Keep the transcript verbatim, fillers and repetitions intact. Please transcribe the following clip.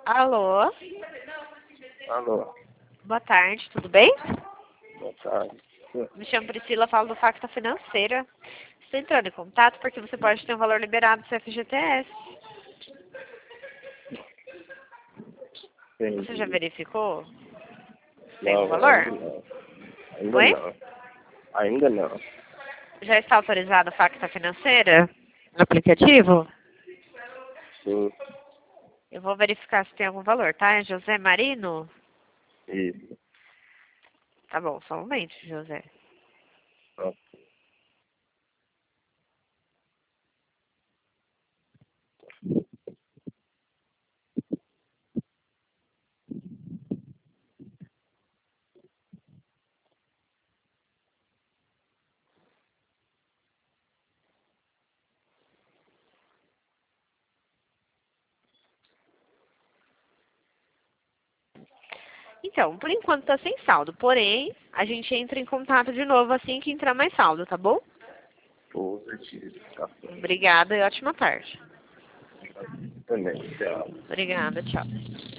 Alô? Alô, Boa tarde, tudo bem? boa tarde. Me chamo Priscila, falo do Facta Financeira. Estou entrando em contato porque você pode ter um valor liberado do seu F G T S. Entendi. Você já verificou? Tem Não, um valor? ainda não. Ainda Oi? não. Ainda não. Já está autorizado a Facta Financeira no aplicativo? Sim, Eu vou verificar se tem algum valor, tá? É José Marino? isso. Tá bom, só um momento, José. Ó, Então, por enquanto tá sem saldo, porém, a gente entra em contato de novo assim que entrar mais saldo, tá bom? positivo. Tá bom. Obrigada e ótima tarde. Também, tchau. Obrigada, tchau.